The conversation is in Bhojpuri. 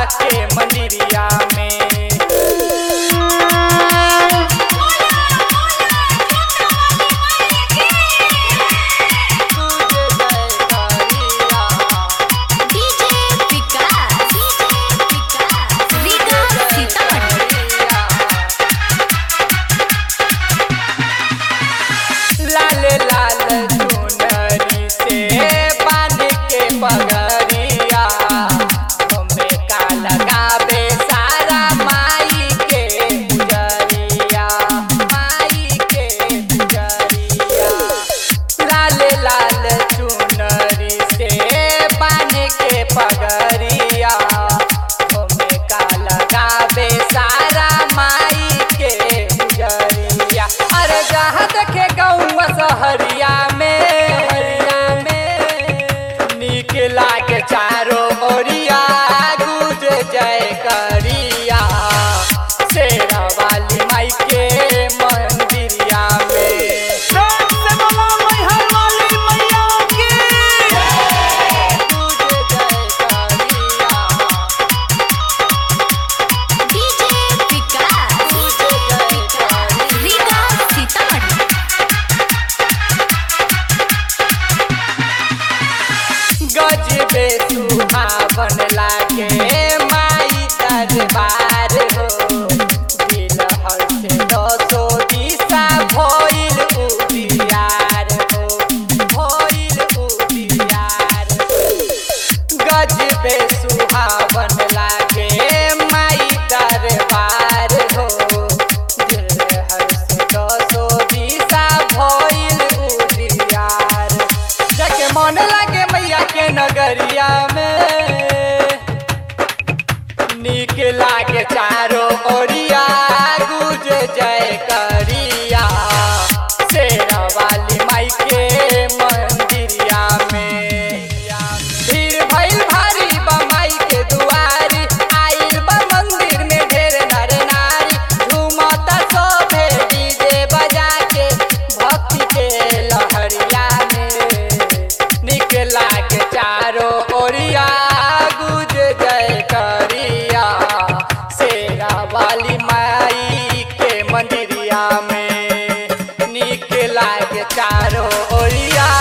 के मंदिरिया में। लाल लाल चुनरी से बांध के पगड़िया हमें का लगावे सारा माई के पुजरिया, माई के पुजरिया। लाल लाल चुनरी से बांध के पगड़िया हमें का लगावे सारा माई के पुजरिया। अरे जहाँ देखे गौवा सहरिया में, नीक लागे चारों ओरिया गुज जय करिया शेरा वाली माई के मंदिरिया में। गजबे सुहावन लागे माई दरबार हो, दिल हर्ष दसो दिशा भइल उजियार हो, भइल उजियार हो। गजबे सुहावन लागे माई दरबार हो, दिल हर्ष दसो दिशा भइल उजियार। जाके मन लागे मैया के नगरिया में, नीक लागे चारों ओरिया गुज जय करिया शेरा वाली माई के मंदिरिया में। भीड़ भइल भारी बा माई के दुआरी, आइल बा मंदिर में ढेर नर नारी, झूमता सोभे डीजे बजा के भक्ति के लहरिया में। नीक लागे चारों ओरिया गुज जय करिया शेरा वाली माई के मंदिरिया में। नीक लागे चारों ओरिया